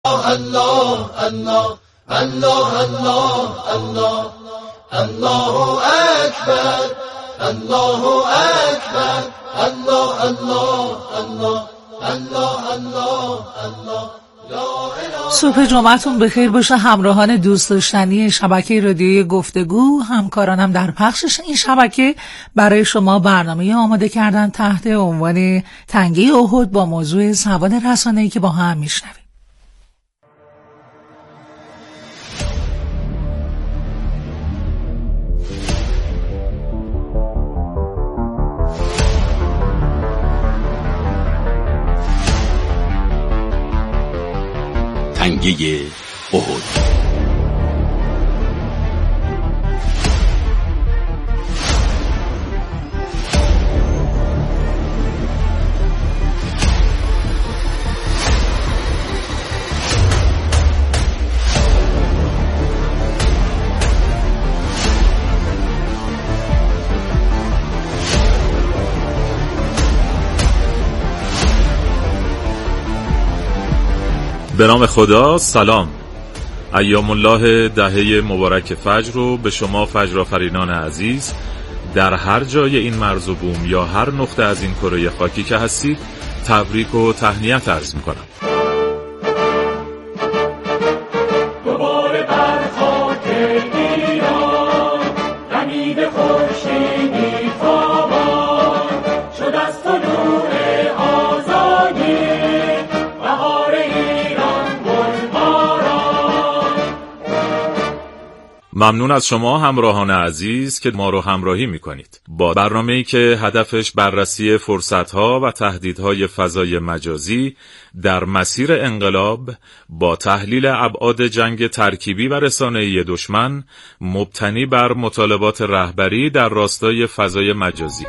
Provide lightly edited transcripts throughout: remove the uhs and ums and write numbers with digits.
الله الله الله الله الله الله اکبر الله اکبر الله الله الله الله الله الله. صبح جمعتون بخیر باشه همراهان دوست داشتنی شبکه رادیویی گفتگو. همکارانم در پخشش این شبکه برای شما برنامه آماده کردن تحت عنوان تنگه احد با موضوع سواد رسانه‌ای که با هم میشنویم. تنگه احد. به نام خدا. سلام. ایام الله دهه مبارک فجر رو به شما فجرآفرینان عزیز در هر جای این مرز و بوم یا هر نقطه از این کره خاکی که هستید تبریک و تهنیت عرض می‌کنم. دوباره بر خاک ایران دمید خورشیدی تابان شد از طلوع آزادی بهار ایران گلباران. ممنون از شما همراهان عزیز که ما رو همراهی میکنید با برنامه‌ای که هدفش بررسی فرصت‌ها و تهدیدهای فضای مجازی در مسیر انقلاب با تحلیل ابعاد جنگ ترکیبی و رسانه‌ای دشمن مبتنی بر مطالبات رهبری در راستای فضای مجازی.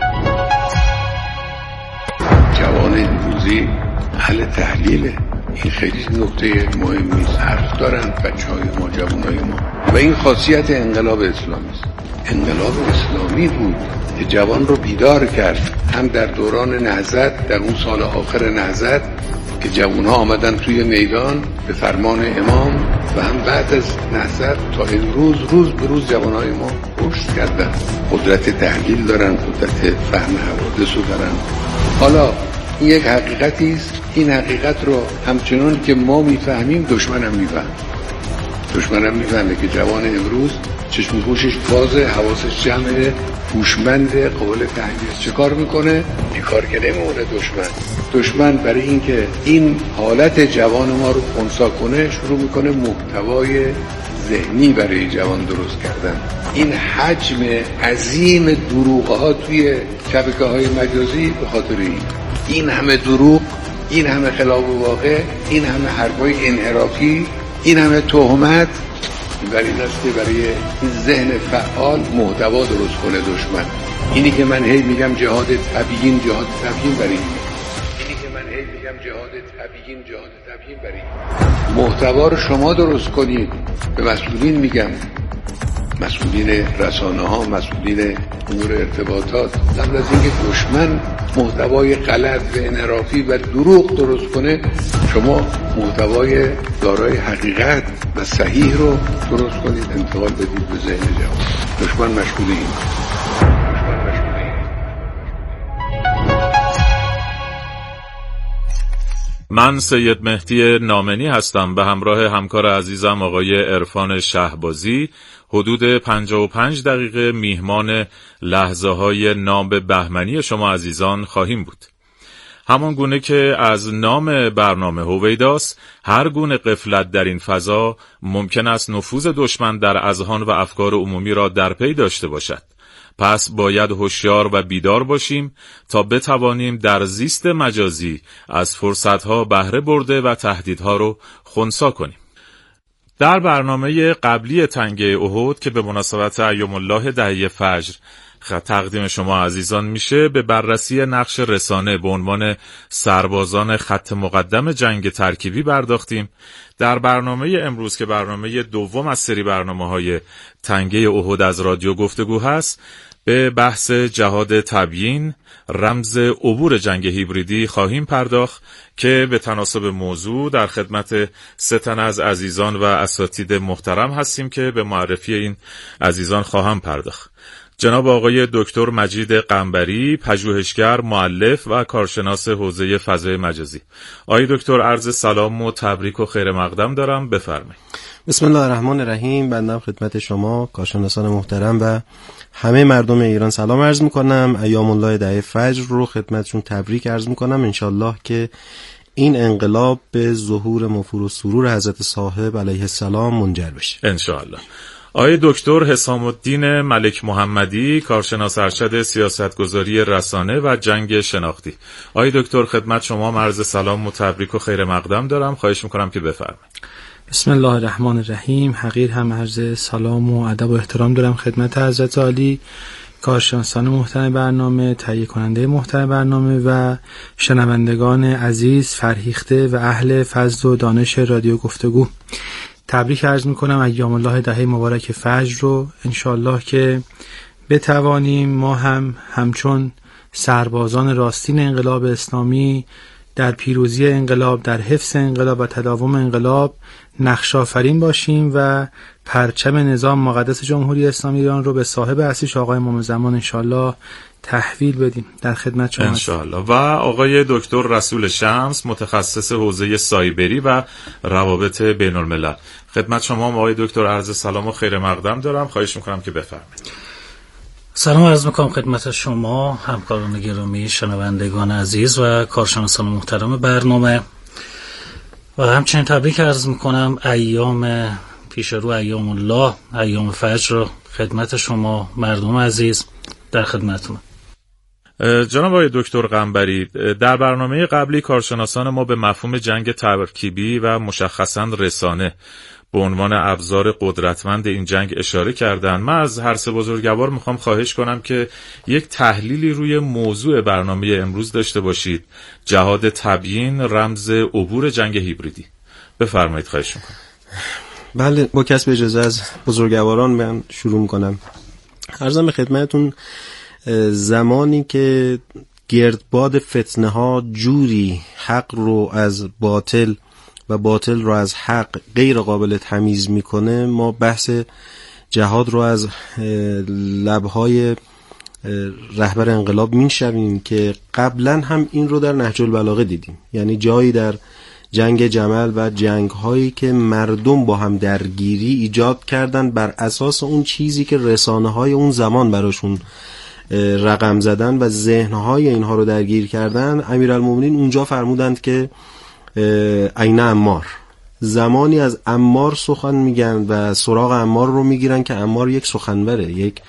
جوان امروزی اهل تحلیله. این خیلی نکته مهمی است. حرف دارن بچه‌های ما، جوانای ما، و این خاصیت انقلاب اسلامی است. انقلاب اسلامی بود که جوان رو بیدار کرد، هم در دوران نهضت، در اون سال آخر نهضت که جوانها آمدن توی میدان به فرمان امام، و هم بعد از نهضت تا امروز روز به روز جوانهای ما رشد کردن، قدرت تحلیل دارن، قدرت فهم حوادث رو دارن. حالا این یک حقیقتی است. این حقیقت رو همچنان که ما میفهمیم دشمنم میفهمه. دشمنم میفهمه که جوان امروز چشم و گوشش بازه، حواسش جمعه، هوشمند، قابل تحلیل. چه کار میکنه؟ این کار که نمیمونه دشمن برای اینکه این حالت جوان ما رو خنثی کنه شروع میکنه محتوای ذهنی برای جوان درست کردن. این حجم عظیم دروغ‌ها توی شبکه‌های مجازی به خاطر این همه دروغ، این همه خلاف واقع، این همه حرفای انحرافی، این همه تهمت، برای این است که برای این ذهن فعال محتوا درست کنه دشمن. اینی که من هی میگم جهاد تبیین برای محتوا رو شما درست کنید. به مسئولین میگم، مسئولین رسانه ها، مسئولین امور ارتباطات، قبل از اینکه دشمن محتوای غلط و انحرافی و دروغ درست کنه، شما محتوای دارای حقیقت و صحیح رو درست کنید، انتقال بدید به ذهن جوان. دشمن مشغول این. من سید مهدی نامنی هستم به همراه همکار عزیزم آقای عرفان شهبازی. حدود 55 دقیقه میهمان لحظه های ناب بهمنی شما عزیزان خواهیم بود. همان گونه که از نام برنامه هویداست، هر گونه غفلت در این فضا ممکن است نفوذ دشمن در اذهان و افکار عمومی را در پی داشته باشد. پس باید هوشیار و بیدار باشیم تا بتوانیم در زیست مجازی از فرصتها بهره برده و تهدیدها رو خنثی کنیم. در برنامه قبلی تنگه احد که به مناسبت ایام الله دهه فجر تقدیم شما عزیزان میشه، به بررسی نقش رسانه به عنوان سربازان خط مقدم جنگ ترکیبی پرداختیم. در برنامه امروز که برنامه دوم از سری برنامه‌های تنگه احد از رادیو گفتگو هست، به بحث جهاد تبیین، رمز عبور جنگ هیبریدی خواهیم پرداخت که به تناسب موضوع در خدمت 3 تن از عزیزان و اساتید محترم هستیم که به معرفی این عزیزان خواهم پرداخت. جناب آقای دکتر مجید قنبری، پژوهشگر، مؤلف و کارشناس حوزه فضای مجازی. آقای دکتر، عرض سلام و تبریک و خیر مقدم دارم، بفرمایید. بسم الله الرحمن الرحیم. بنده خدمت شما کارشناسان محترم و همه مردم ایران سلام عرض میکنم. ایام الله دهه فجر رو خدمتشون تبریک عرض میکنم. انشالله که این انقلاب به ظهور مفور و سرور حضرت صاحب علیه السلام منجر بشه انشالله. آقای دکتر حسام الدین ملک محمدی، کارشناس ارشد سیاستگذاری رسانه و جنگ شناختی. آقای دکتر، خدمت شما عرض سلام و تبریک و خیر مقدم دارم، خواهش میکنم که بفرمایید. بسم الله الرحمن الرحیم. حقیر هم عرض سلام و ادب و احترام دارم خدمت حضرت عالی، کارشناسان محترم برنامه، تهیه کننده محترم برنامه و شنوندگان عزیز، فرهیخته و اهل فضل و دانش رادیو گفتگو. تبریک عرض میکنم ایام الله دهه مبارک فجر رو. انشالله که بتوانیم ما همچون سربازان راستین انقلاب اسلامی در پیروزی انقلاب، در حفظ انقلاب و تداوم انقلاب نقش آفرین باشیم و پرچم نظام مقدس جمهوری اسلامی ایران رو به صاحب اصلیش آقای امام زمان انشالله تحویل بدیم. در خدمت شما انشالله. و آقای دکتر رسول شمس، متخصص حوزه سایبری و روابط بین الملل. خدمت شما آقای دکتر عرض سلام و خیر مقدم دارم، خواهش میکنم که بفرمایید. سلام عرض میکنم خدمت شما همکاران گرامی، شنوندگان عزیز و کارشناسان محترم برنامه و همچنین تبریک عرض میکنم ایام پیش رو، ایام الله، ایام فجر رو خدمت شما مردم عزیز. در خدمتتون. جناب آقای دکتر قنبری، در برنامه قبلی کارشناسان ما به مفهوم جنگ ترکیبی و مشخصاً رسانه به عنوان ابزار قدرتمند این جنگ اشاره کردن. من از هر سه بزرگوار میخوام خواهش کنم که یک تحلیلی روی موضوع برنامه امروز داشته باشید. جهاد تبیین، رمز عبور جنگ هیبریدی. بفرمایید، خواهش میکنم. بله، با کسب اجازه از بزرگواران من شروع میکنم. عرضم به خدمتون، زمانی که گردباد فتنه ها جوری حق رو از باطل و باطل رو از حق غیر قابل تمیز میکنه، ما بحث جهاد رو از لبهای رهبر انقلاب میشنویم که قبلا هم این رو در نهج البلاغه دیدیم. یعنی جایی در جنگ جمل و جنگ هایی که مردم با هم درگیری ایجاد کردن بر اساس اون چیزی که رسانه های اون زمان براشون رقم زدن و ذهن های اینها رو درگیر کردن، امیرالمومنین اونجا فرمودند که عین عمار. زمانی از عمار سخن میگن و سراغ عمار رو میگیرن که عمار یک سخنوره، یک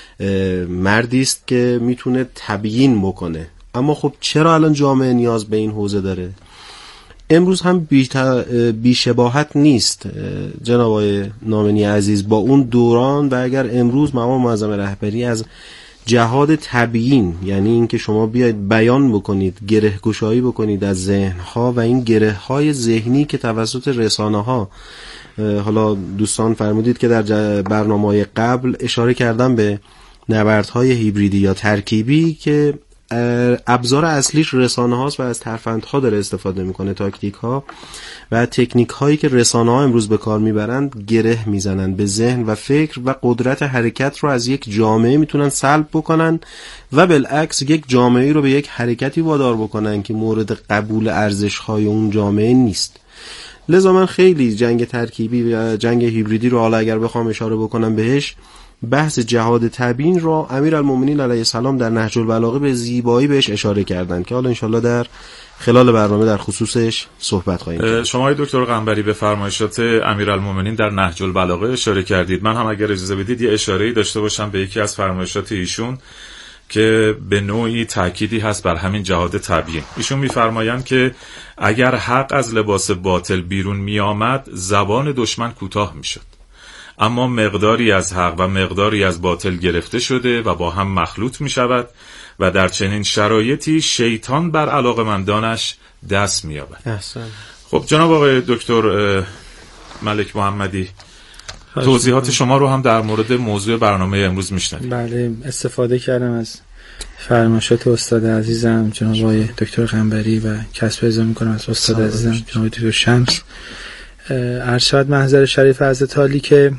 مردی است که میتونه تبیین بکنه. اما خب چرا الان جامعه نیاز به این حوزه داره؟ امروز هم بیشباهت نیست جناب آقای نامنی عزیز با اون دوران. و اگر امروز مقام معظم رهبری از جهاد تبیین، یعنی اینکه شما بیاید بیان بکنید، گره گشایی بکنید از ذهن‌ها و این گره های ذهنی که توسط رسانه‌ها، حالا دوستان فرمودید که در برنامه‌های قبل اشاره کردم به نبردهای هیبریدی یا ترکیبی که ابزار اصلیش رسانه هاست و از ترفندها داره استفاده میکنه، تاکتیک ها و تکنیک هایی که رسانه ها امروز به کار میبرند گره میزنن به ذهن و فکر و قدرت حرکت رو از یک جامعه میتونن سلب بکنن و بالعکس یک جامعه رو به یک حرکتی وادار بکنن که مورد قبول ارزش های اون جامعه نیست. لذا من خیلی جنگ ترکیبی و جنگ هیبریدی رو حالا اگر بخوام اشاره بکنم بهش، بحث جهاد تبیین را امیرالمومنین علیه السلام در نهج البلاغه به زیبایی بهش اشاره کردند که حالا انشالله در خلال برنامه در خصوصش صحبت خواهیم کرد. شما دکتر قنبری به فرمایشات امیرالمومنین در نهج البلاغه اشاره کردید. من هم اگر اجازه بدید یه اشاره‌ای داشته باشم به یکی از فرمایشات ایشون که به نوعی تأکیدی هست بر همین جهاد تبیین. ایشون می‌فرمایند که اگر حق از لباس باطل بیرون می‌آمد، زبان دشمن کوتاه می‌شد. اما مقداری از حق و مقداری از باطل گرفته شده و با هم مخلوط می شود و در چنین شرایطی شیطان بر علاقمندانش دست می یابد. خب جناب آقای دکتر ملک محمدی، توضیحات شما رو هم در مورد موضوع برنامه امروز میشنویم. بله، استفاده کردم از فرمایشات استاد عزیزم جناب آقای دکتر قنبری و کسب اعزام میکنم از استاد عزیزم جناب دکتر شمس. عرض شود محضر شریف حضرت عالی که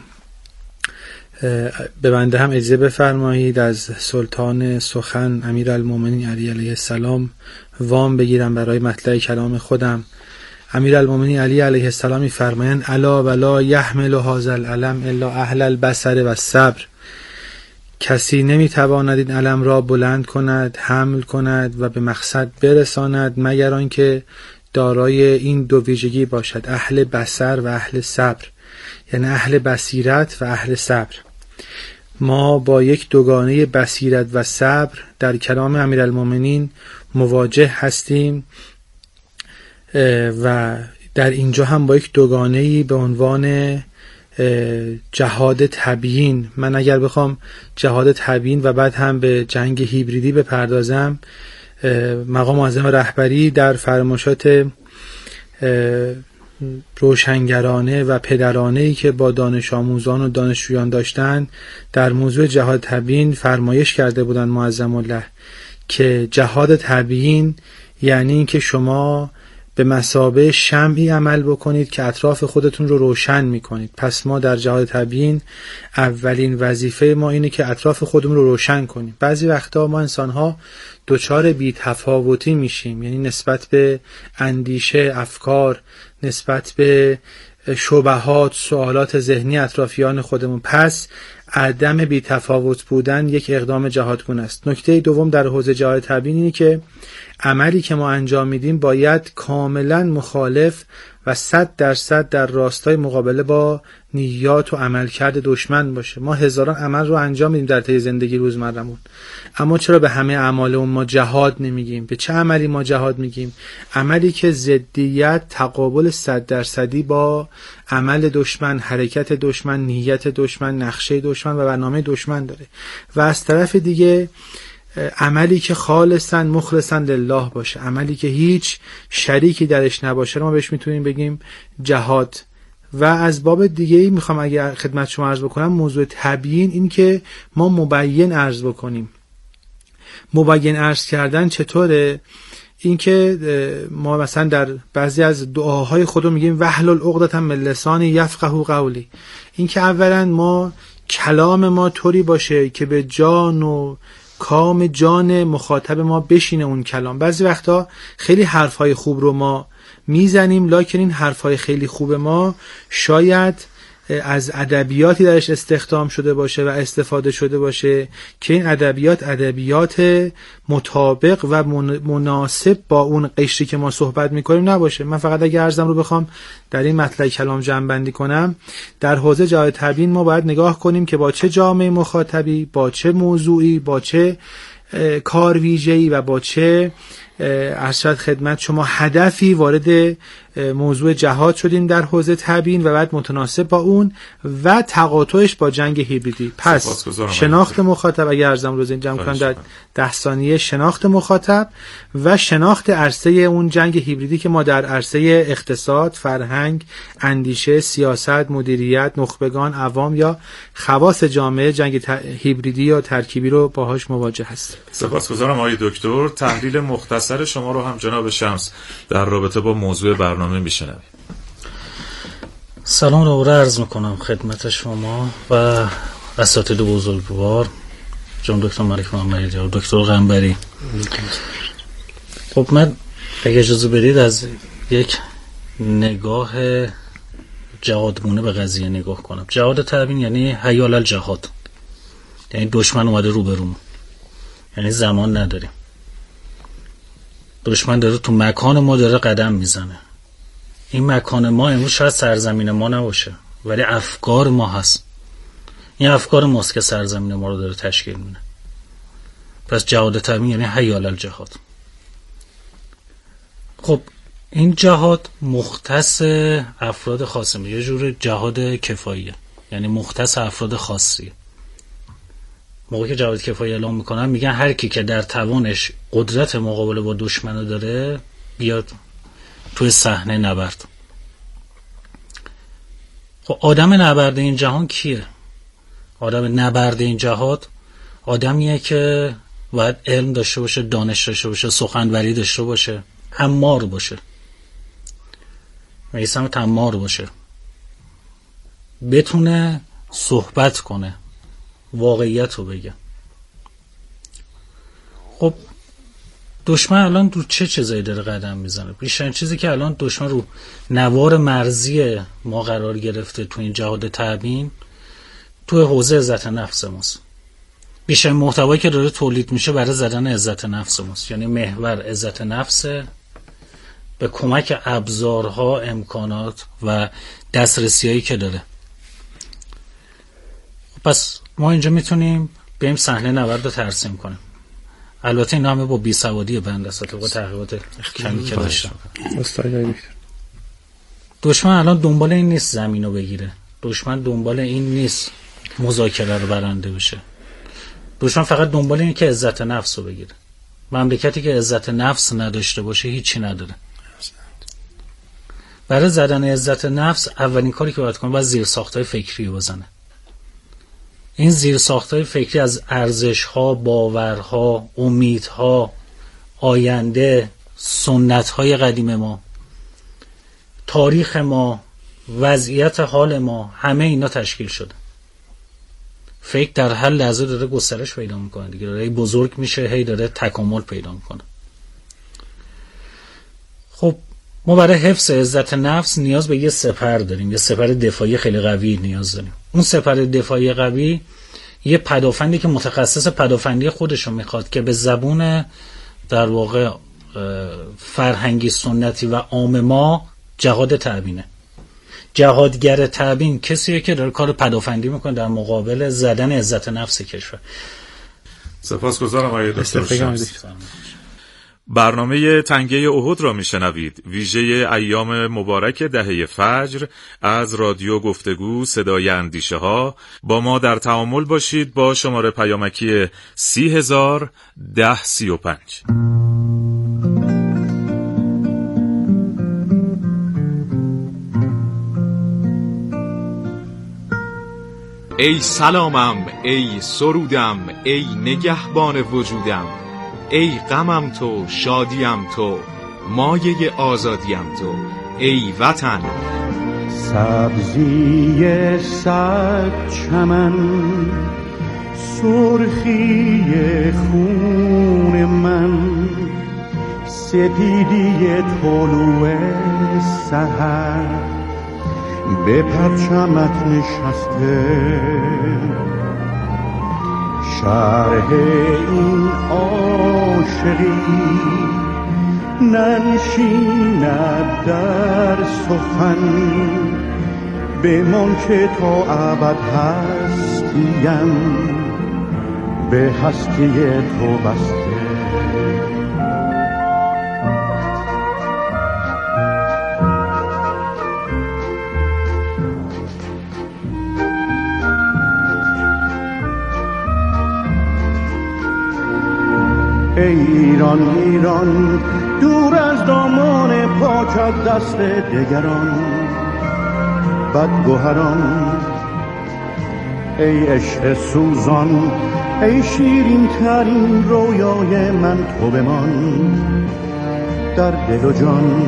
به بنده هم اجازه بفرمایید از سلطان سخن امیرالمومنین علی علیه السلام وام بگیرم برای مطلع کلام خودم. امیرالمومنین علی علیه السلام می‌فرمایند الا ولا یحمل هذا العلم الا اهل البصر و الصبر. کسی نمیتواند این علم را بلند کند، حمل کند و به مقصد برساند مگر آنکه دارای این دو ویژگی باشد، اهل بصر و اهل صبر، یعنی اهل بصیرت و اهل صبر. ما با یک دوگانه بصیرت و صبر در کلام امیرالمومنین مواجه هستیم و در اینجا هم با یک دوگانه‌ای به عنوان جهاد تبیین. من اگر بخوام جهاد تبیین و بعد هم به جنگ هیبریدی بپردازم، مقام معظم رهبری در فرمایشات روشنگرانه و پدرانه‌ای که با دانش آموزان و دانشجویان داشتند در موضوع جهاد تبیین فرمایش کرده بودند معظم الله که جهاد تبیین یعنی این که شما به مثابه شمعی عمل بکنید که اطراف خودتون رو روشن میکنید. پس ما در جهاد تبیین اولین وظیفه ما اینه که اطراف خودمون رو روشن کنیم. بعضی وقتا ما انسان‌ها دچار بی‌تفاوتی میشیم، یعنی نسبت به اندیشه، افکار، نسبت به شبهات، سوالات ذهنی اطرافیان خودمون. پس عدم بی‌تفاوت بودن یک اقدام جهادگونه است. نکته دوم در حوزه جهاد تبیین اینه که عملی که ما انجام میدیم باید کاملا مخالف و 100% در راستای مقابله با نیات و عملکرد دشمن باشه. ما هزاران عمل رو انجام میدیم در طی زندگی روزمرهمون، اما چرا به همه اعمال اون ما جهاد نمیگیم؟ به چه عملی ما جهاد میگیم؟ عملی که ضدیت، تقابل 100% با عمل دشمن، حرکت دشمن، نیت دشمن، نقشه دشمن و برنامه دشمن داره. و از طرف دیگه عملی که خالصاً مخلصاً لله باشه، عملی که هیچ شریکی درش نباشه ما بهش میتونیم بگیم جهاد. و از باب دیگه‌ای میخوام اگه خدمت شما عرض بکنم موضوع تبیین این که ما مبین عرض بکنیم. مبین عرض کردن چطوره؟ این که ما مثلا در بعضی از دعاهای خودمون میگیم واحلل عقدة من لسانی یفقهوا قولی. این که اولا ما کلام ما طوری باشه که به جان و کام جان مخاطب ما بشینه اون کلام. بعضی وقتا خیلی حرفای خوب رو ما میزنیم، لکن این حرفای خیلی خوب ما شاید از ادبیاتی درش استخدام شده باشه و استفاده شده باشه که این ادبیات مطابق و مناسب با اون قشری که ما صحبت میکنیم نباشه. من فقط اگه عرضم رو بخوام در این مطلب کلام جمع بندی کنم، در حوزه جهاد تبیین ما باید نگاه کنیم که با چه جامعه مخاطبی، با چه موضوعی، با چه کار ویژه‌ای و با چه ارشد خدمت شما هدفی وارد موضوع جهاد شدیم در حوزه تبیین و بعد متناسب با اون و تقاطعش با جنگ هیبریدی. پس شناخت مخاطب، اگه ارزم رو جمع کنم در 10 ثانیه، شناخت مخاطب و شناخت عرصه اون جنگ هیبریدی که ما در عرصه اقتصاد، فرهنگ، اندیشه، سیاست، مدیریت، نخبگان، عوام یا خواص جامعه جنگ هیبریدی یا ترکیبی رو باهاش مواجه هستیم. سپاسگزارم آقای دکتر. تحلیل مختصر شما رو هم جناب شمس در رابطه با موضوع برنامه میشنویم. سلام رو عرض میکنم خدمت شما و اساتید بزرگوار جناب دکتر ملک محمدی و دکتر قنبری. خب من اگه اجازه بدید از یک نگاه جهادگونه به قضیه نگاه کنم. جهاد تبیین یعنی حی علی الجهاد، یعنی دشمن اومده روبرومون، یعنی زمان نداریم، دشمن داره تو مکان ما داره قدم میزنه. این مکان ما امروز شاید سرزمین ما نباشه ولی افکار ما هست. این افکار ماست که سرزمین ما رو داره تشکیل میده. پس جهاد تبیین یعنی حی علی الجهاد. خب این جهاد مختص افراد خاصه، یه جور جهاد کفاییه، یعنی مختص افراد خاصی. موقعی که جهاد کفایی اعلام میکنن میگن هر کی که در توانش قدرت مقابله با دشمن داره بیاد توی صحنه نبرد. خب آدم نبرد این جهان کیه؟ آدم نبرد این جهاد آدمیه که باید علم داشته باشه، دانش داشته باشه، سخنوری داشته باشه، امار باشه، میسم تمار باشه، بتونه صحبت کنه، واقعیت رو بگه. خب دشمن الان رو چه چیزایی داره قدم میزنه؟ بیشترین چیزی که الان دشمن رو نوار مرزی ما قرار گرفته تو این جهاد تبیین تو حوزه عزت نفس ماست. بیشترین محتوایی که داره تولید میشه برای زدن عزت نفس ماست، یعنی محور عزت نفس به کمک ابزارها، امکانات و دسترسیایی که داره. پس ما اینجا میتونیم بریم صحنه نبرد رو ترسیم کنیم. البته این همه با بیسوادی بنده است، با تحقیقات کمی که داشتم. دشمن الان دنبال این نیست زمین رو بگیره، دشمن دنبال این نیست مذاکره رو برنده بشه، دشمن فقط دنبال اینه که عزت نفس رو بگیره. مملکتی که عزت نفس نداشته باشه هیچی نداره. برای زدن عزت نفس اولین کاری که باید کنه باید زیرساخت‌های فکری بزنه. این زیرساخت‌های فکری از ارزش‌ها، باورها، امیدها، آینده، سنت‌های قدیم ما، تاریخ ما، وضعیت حال ما، همه اینا تشکیل شده. فکر در هر لحظه داره گسترش پیدا میکنه دیگه، داره بزرگ میشه، هی داره تکامل پیدا میکنه. خب ما برای حفظ عزت نفس نیاز به یه سپر داریم، یه سپر دفاعی خیلی قوی نیاز داریم. اون سپر دفاعی قوی یه پدافندی که متخصص پدافندی خودشو میخواد که به زبون در واقع فرهنگی سنتی و عام ما جهاد تبیینه. جهادگر تبیین کسیه که داره کار پدافندی میکنه در مقابل زدن عزت نفس کشور. سپاسگزارم آقای دکتر شمس. برنامه تنگه احد را میشنوید، ویژه ایام مبارک دهه فجر از رادیو گفتگو صدای اندیشه ها. با ما در تعامل باشید با شماره پیامکی 30,1035. ای سلامم، ای سرودم، ای نگهبان وجودم، ای غمم تو، شادیم تو، مایه آزادیم تو، ای وطن. سبزی صد چمن، سرخی خون من، سپیدی طلوع سحر به پرچمت نشسته، شرح این عاشقی ننشیند در سخن، بمان که تا ابد هستیم به هستی تو بسته. ای ایران ایران، دور از دامان پاکت دست دگران بدگوهران، ای عشق سوزان، ای شیرین ترین رویای من تو بمان در دل و جان.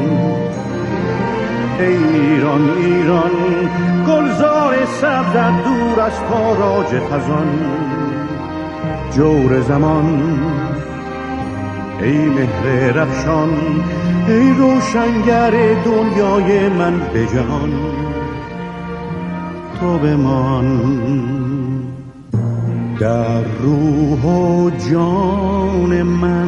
ای ایران ایران، گلزار سبزت دور از تاراج خزان، جور زمان، ای مهر رخشان، ای روشنگر دنیای من به جهان تو بمان. در روح و جان من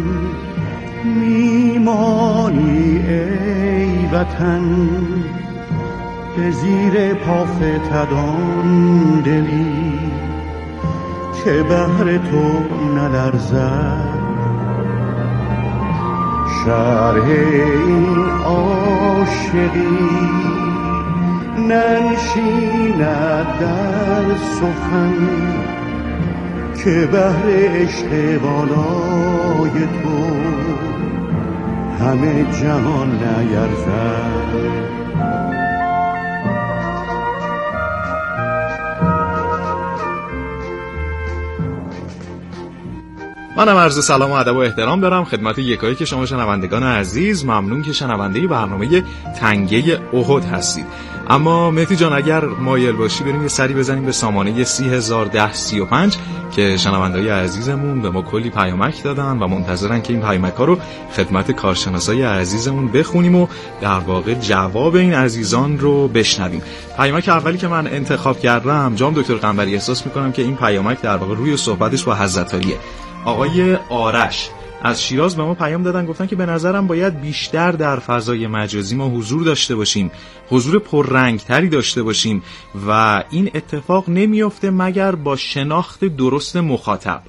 میمانی ای وطن، به زیر پا فتدان دلی که بهر تو نلرزد. شرح این عاشقی ننشیند در سخن، که بهر عشق والای تو همه جهان نیرزد. منم عرض سلام و ادب و احترام دارم خدمت یکایی که شما شنوندگان عزیز. ممنون که شنونده برنامه تنگه احد هستید. اما مهدی جان اگر مایل باشی بریم یه سری بزنیم به سامانه 301035 که شنونده‌های عزیزمون به ما کلی پیامک دادن و منتظرن که این پیامک‌ها رو خدمت کارشناسای عزیزمون بخونیم و در واقع جواب این عزیزان رو بشنویم. پیامک اولی که من انتخاب کردم جناب دکتر قنبری، احساس می‌کنم که این پیامک در واقع روی صحبتش با حضرت علیه. آقای آرش از شیراز به ما پیام دادن، گفتن که به نظرم باید بیشتر در فضای مجازی ما حضور داشته باشیم، حضور پررنگتری داشته باشیم و این اتفاق نمیفته مگر با شناخت درست مخاطب.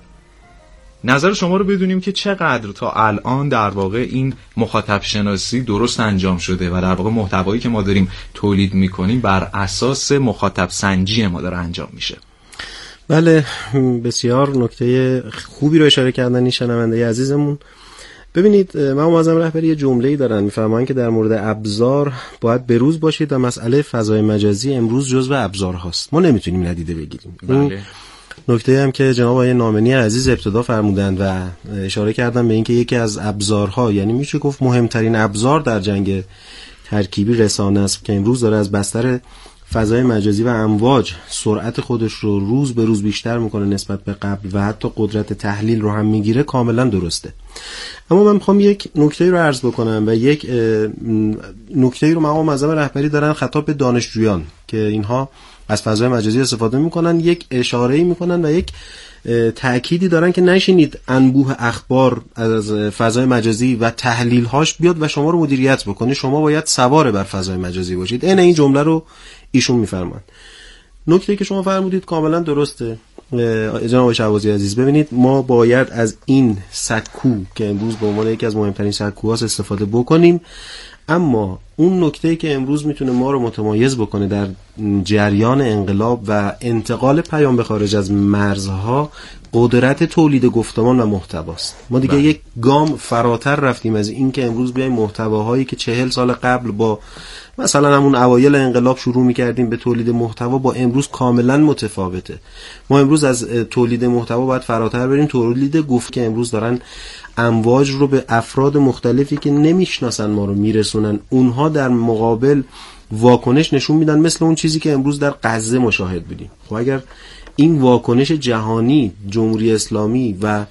نظر شما رو بدونیم که چقدر تا الان در واقع این مخاطب شناسی درست انجام شده و در واقع محتوایی که ما داریم تولید میکنیم بر اساس مخاطب سنجی ما داره انجام میشه. بله، بسیار نکته خوبی رو اشاره کردن این شنونده عزیزمون. ببینید، مقام معظم رهبری یه جمله‌ای دارن میفرمایند که در مورد ابزار باید بروز باشید و مسئله فضای مجازی امروز جزو ابزار هاست. ما نمیتونیم ندیده بگیریم. بله. نکته هم که جناب آقای نامنی عزیز ابتدا فرمودند و اشاره کردن به اینکه یکی از ابزارها، یعنی میشه گفت مهمترین ابزار در جنگ ترکیبی رسانه است که امروز داره از بستر فضای مجازی و امواج سرعت خودش رو روز به روز بیشتر میکنه نسبت به قبل و حتی قدرت تحلیل رو هم میگیره، کاملا درسته. اما من میخوام یک نکته رو عرض بکنم و یک نکته رو مقام معظم رهبری دارن خطاب به دانشجویان که اینها از فضای مجازی استفاده میکنن، یک اشاره‌ای میکنن و یک تأکیدی دارن که نشینید انبوه اخبار از فضای مجازی و تحلیل‌هاش بیاد و شما رو مدیریت بکنه، شما باید سوار بر فضای مجازی باشید. این جمله رو ایشون میفرمان. نکته که شما فرمودید کاملا درسته جناب شهبازی عزیز. ببینید، ما باید از این سکو که امروز به عنوان یکی از مهمترین سکوهاست استفاده بکنیم، اما اون نکته که امروز میتونه ما رو متمایز بکنه در جریان انقلاب و انتقال پیام به خارج از مرزها قدرت تولید گفتمان و محتواست. ما دیگه یک گام فراتر رفتیم از این که امروز بیایم محتواهایی که 40 سال قبل با مثلا همون اوایل انقلاب شروع می‌کردیم به تولید محتوا با امروز کاملا متفاوته. ما امروز از تولید محتوا باید فراتر بریم، تولید گفت که امروز دارن امواج رو به افراد مختلفی که نمیشناسن ما رو میرسونن، اونها در مقابل واکنش نشون میدن مثل اون چیزی که امروز در غزه مشاهد بودیم. خب اگر این واکنش جهانی، جمهوری اسلامی و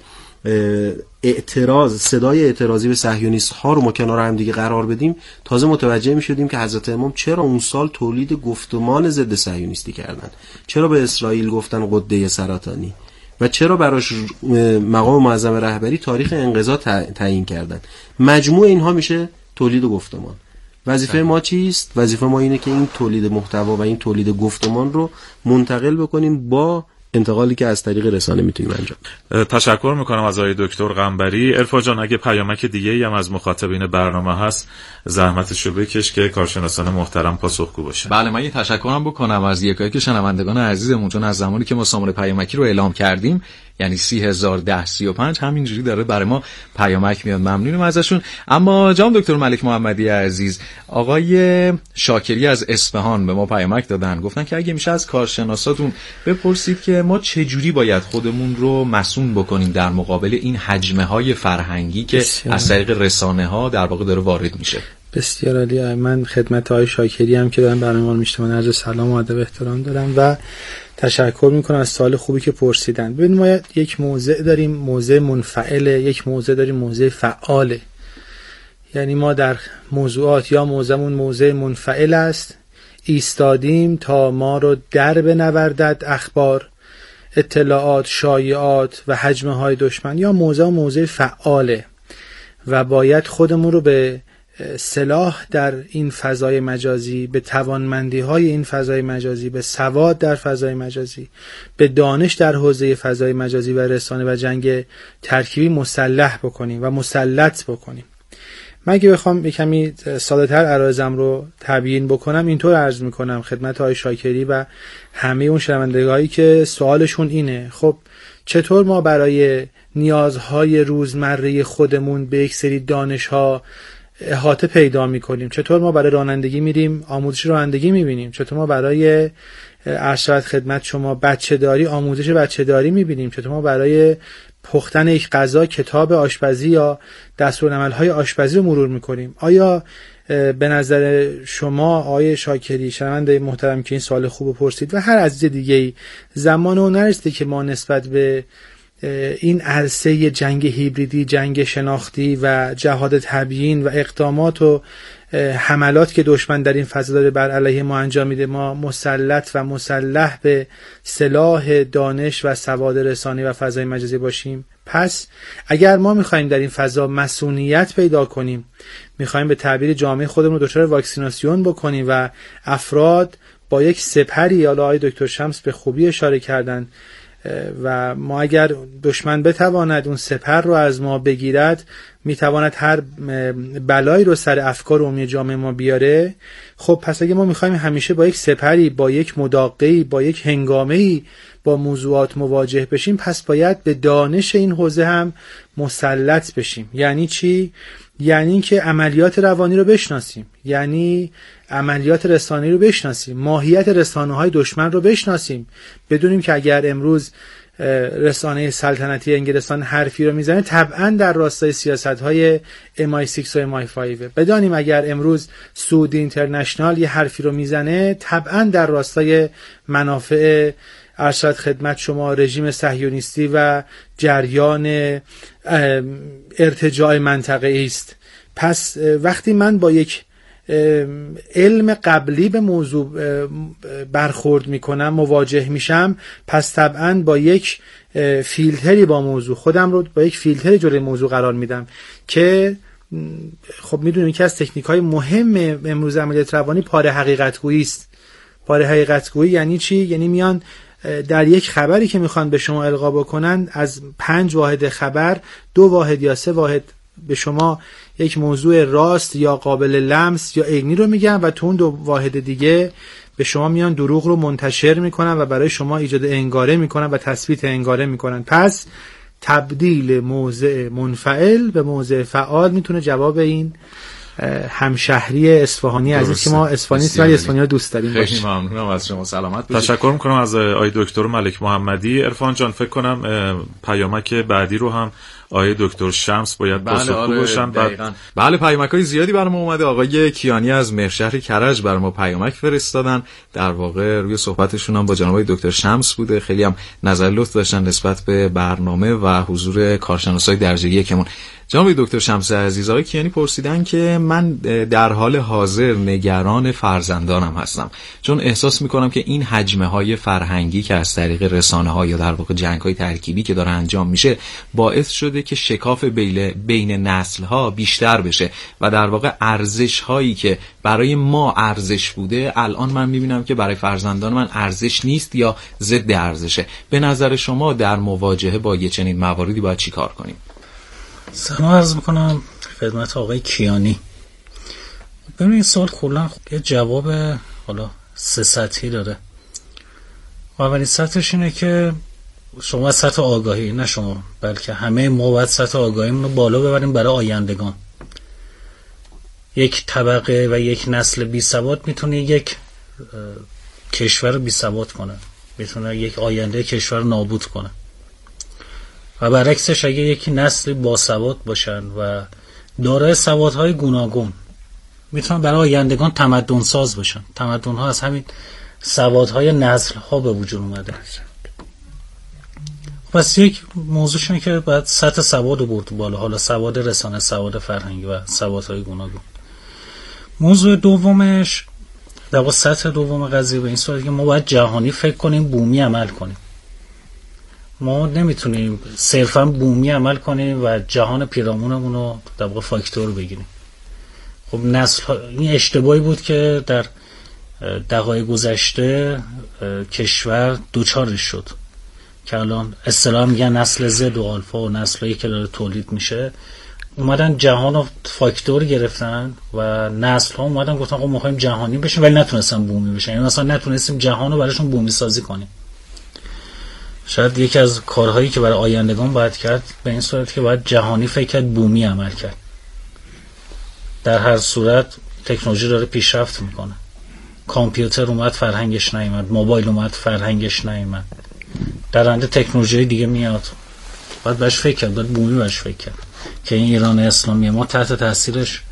اعتراض، صدای اعتراضی به صهیونیست ها رو ما کنار هم دیگه قرار بدیم، تازه متوجه می شدیم که حضرت امام چرا اون سال تولید گفتمان ضد صهیونیستی کردن، چرا به اسرائیل گفتن قده سرطانی و چرا براش مقام معظم رهبری تاریخ انقضا تعیین کردن. مجموع اینها میشه تولید گفتمان. وظیفه ما چیست؟ وظیفه ما اینه که این تولید محتوا و این تولید گفتمان رو منتقل بکنیم با انتقالی که از طریق رسانه میتونیم انجام. تشکر میکنم از آقای دکتر قنبری. عرفان جان، اگه پیامک دیگه‌ای هم از مخاطبین برنامه هست زحمتشو بکش که کارشناسان محترم پاسخگو باشه. بله، من یه تشکرم بکنم از یکایی که شنوندگان عزیزمون، چون از زمانی که ما سامانه پیامکی رو اعلام کردیم، یعنی 301035 همینجوری داره برای ما پیامک میاد. ممنونم ازشون. اما جناب دکتر ملک محمدی عزیز، آقای شاکری از اصفهان به ما پیامک دادن، گفتن که اگه میشه از کارشناساتون بپرسید که ما چه جوری باید خودمون رو مسئول بکنیم در مقابل این حجمه های فرهنگی که از طریق رسانه ها در واقع داره وارد میشه. بسیار عالی. من خدمت آقای شاکری هم که دارن برنامه رو میشنون عرض سلام و ادب احترام دارم و تشکر میکنم از سوال خوبی که پرسیدن. ببین، ما یک موضع داریم، موضع منفعله، یک موضع داریم، موضع فعاله. یعنی ما در موضوعات یا موضعمون موضع منفعل است، ایستادیم تا ما رو در بنوردد اخبار، اطلاعات، شایعات و حجمه های دشمن، یا موضع فعاله و باید خودمون رو به سلاح در این فضای مجازی، به توانمندی های این فضای مجازی، به سواد در فضای مجازی، به دانش در حوزه فضای مجازی و رسانه و جنگ ترکیبی مسلح بکنیم و مسلط بکنیم. من اگه بخوام کمی ساده‌تر عرایضم رو تبیین بکنم، اینطور عرض میکنم خدمت آقای شاکری و همه اون شنوندگانی که سوالشون اینه: خب چطور ما برای نیازهای روزمره خودمون به یک سری دانش‌ها احاطه پیدا میکنیم، چطور ما برای رانندگی میریم آموزش رانندگی میبینیم، چطور ما برای ارشد خدمت شما بچه‌داری آموزش بچه‌داری میبینیم، چطور ما برای پختن یک غذا کتاب آشپزی یا دستورالعمل‌های آشپزی رو مرور میکنیم. آیا به نظر شما آقای شاکری شنونده محترم که این سوال خوب پرسید و هر عزیز دیگه‌ای زمان اون نرسیده که ما نسبت به این عرصه جنگ هیبریدی، جنگ شناختی و جهاد تبیین و اقدامات و حملات که دشمن در این فضا داره بر علیه ما انجام میده، ما مسلط و مسلح به سلاح دانش و سواد رسانی و فضای مجازی باشیم؟ پس اگر ما میخوایم در این فضا مسئولیت پیدا کنیم، میخوایم به تعبیر جامعه خودمون رو دچار واکسیناسیون بکنیم و افراد با یک سپری، حالا آقای دکتر شمس به خوبی اشاره کردن، و ما اگر دشمن بتواند اون سپر رو از ما بگیرد، میتواند هر بلایی رو سر افکار عمومی جامعه ما بیاره. خب پس اگه ما میخوایم همیشه با یک سپری، با یک مداقه‌ای، با یک هنگامه‌ای با موضوعات مواجه بشیم، پس باید به دانش این حوزه هم مسلط بشیم. یعنی چی؟ یعنی که عملیات روانی رو بشناسیم، یعنی عملیات رسانه‌ای رو بشناسیم، ماهیت رسانه‌های دشمن رو بشناسیم، بدونیم که اگر امروز رسانه سلطنتی انگلستان حرفی رو میزنه، طبعا در راستای سیاست‌های MI6 و MI5. بدانیم اگر امروز سعودی اینترنشنال یه حرفی رو میزنه، طبعا در راستای منافع ارشد خدمت شما رژیم صهیونیستی و جریان ارتجاع منطقه‌ای است. پس وقتی من با یک علم قبلی به موضوع برخورد میکنم، مواجه میشم، پس طبعا با یک فیلتری با موضوع خودم رو با یک فیلتری جلوی موضوع قرار میدم که خب میدونیم که از تکنیک‌های مهم امروز عملیات روانی پاره حقیقت‌گویی است. پاره حقیقت‌گویی یعنی چی؟ یعنی میان در یک خبری که میخوان به شما القا بکنن، از 5 واحد خبر 2 واحد یا 3 واحد به شما یک موضوع راست یا قابل لمس یا عینی رو میگن و تو اون 2 واحد دیگه به شما میان دروغ رو منتشر میکنن و برای شما ایجاد انگاره میکنن و تثبیت انگاره میکنن. پس تبدیل موضع منفعل به موضع فعال میتونه جواب این همشهری اصفهانی عزیز که ما اصفهانی و اصفهانی رو دوست داریم باشه. خیلی ممنونم از شما، سلامت باشید. تشکر میکنم از آقای دکتر ملک محمدی. عرفان جان فکر کنم پیامک بعدی رو هم آقای دکتر شمس باید پاسخگو باشن. بله پیامک‌های زیادی برام اومده. آقای کیانی از مهرشهر کرج برام پیامک فرستادن، در واقع روی صحبتشون هم با جناب دکتر شمس بوده، خیلی هم نظر لطف داشتن نسبت به برنامه و حضور کارشناسای درجه یکمون. جناب دکتر شمس عزیز، آقای کیانی پرسیدن که من در حال حاضر نگران فرزندانم هستم، چون احساس میکنم که این حجمه‌های فرهنگی که از طریق رسانه‌ها یا در واقع جنگ‌های ترکیبی که داره انجام میشه باعث شده که شکاف بین نسل‌ها بیشتر بشه و در واقع ارزش‌هایی که برای ما ارزش بوده الان من میبینم که برای فرزندان من ارزش نیست یا ضد ارزشه. به نظر شما در مواجهه با یه چنین مواردی باید چی کار کنیم؟ سلام عرض میکنم خدمت آقای کیانی. ببینید این سوال کلا یه جواب حالا 3 سطحی داره. اولین سطحش اینه که شما سطح آگاهی، نه شما بلکه همه ما باید سطح آگاهیمون رو بالا ببریم برای آیندگان. یک طبقه و یک نسل بی سواد میتونه یک کشور رو بی سواد کنه، میتونه یک آینده کشور رو نابود کنه. و برعکسش اگه یک نسل باسواد باشن و دارای سوادهای گوناگون، میتونن برای آیندگان تمدن ساز باشن. تمدن ها از همین سوادهای نسل ها به وجود اومده. پس یک موضوع شونه که باید سطح سواد رو برد بالا، حالا سواد رسانه، سواد فرهنگی و سوادهای گوناگون. موضوع دومش در سطح دوم قضیه به این صورت که ما باید جهانی فکر کنیم، بومی عمل کنیم. ما نمیتونیم صرفا بومی عمل کنیم و جهان پیرامونمون رو در واقع فاکتور بگیریم. خب این اشتباهی بود که در دهه‌های گذشته کشور دوچارش شد که الان اصطلاحاً میگن نسل زد و آلفا و نسلایی که داره تولید میشه اومدن جهان رو فاکتور گرفتن و نسل ها اومدن گفتن خب ما می‌خوایم جهانی بشیم ولی نتونستن بومی بشن. یعنی مثلا نتونستیم جهان رو براشون بومی سازی کنیم. شاید یکی از کارهایی که برای آیندگان باید کرد به این صورت که باید جهانی فکر کرد، بومی عمل کرد. در هر صورت تکنولوژی داره پیشرفت میکنه. کامپیوتر اومد فرهنگش نیومد، موبایل اومد فرهنگش نیومد، در آینده تکنولوژی دیگه میاد، باید بهش فکر کرد، باید بومی بهش فکر کرد که این ایران اسلامی ما تحت تاثیرش